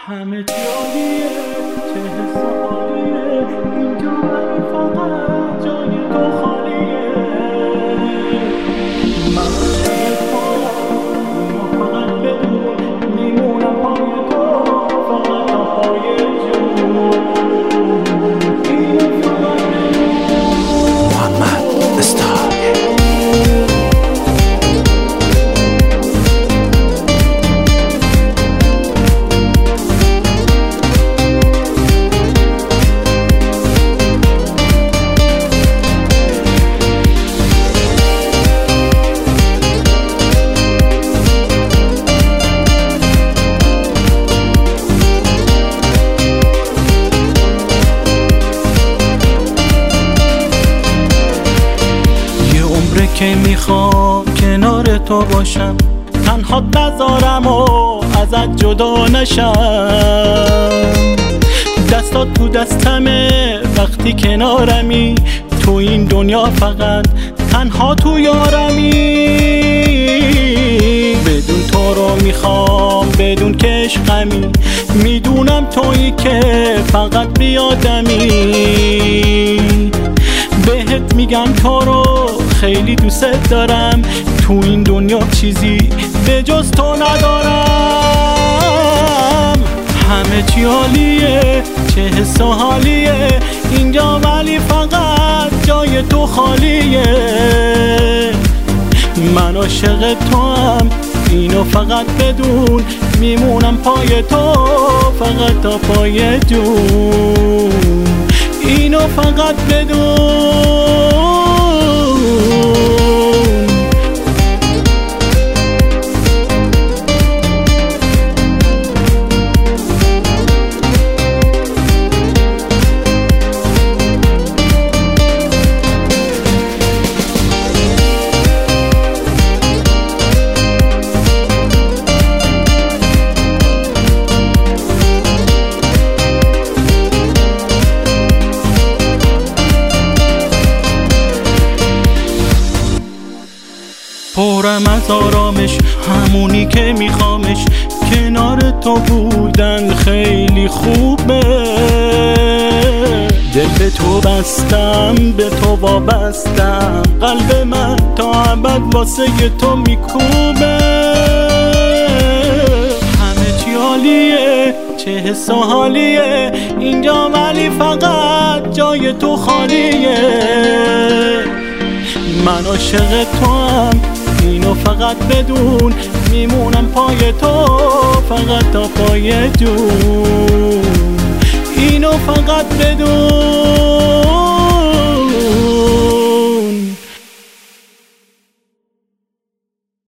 همه جاییه چه حس و حالیه اینجا ولی فقط جای تو خالیه من عاشق توام اینو فقط بدون میمونم پای تو فقط تا پای جون اینو فقط بدون محمد استار که میخوام کنار تو باشم تنها نذارم و ازت جدا نشم دستات تو دستمه وقتی کنارمی تو این دنیا فقط تنها تو یارمی بدون تو رو میخوام بدون که عشقمی میدونم تویی که فقط بیادمی بهت میگم تو رو خیلی دوست دارم تو این دنیا چیزی به جز تو ندارم همه چی عالیه چه حس و حالیه اینجا ولی فقط جای تو خالیه من عاشق تو هم اینو فقط بدون میمونم پای تو فقط تا پای جون اینو فقط بدون پرم از آرامش همونی که میخوامش کنار تو بودن خیلی خوبه دل به تو بستم به تو وابستم قلب من تا ابد واسه تو میکوبه همه چی عالیه چه حس و حالیه اینجا ولی فقط جای تو خالیه من عاشق تو هم اینو فقط بدون میمونم پای تو فقط تا پای جون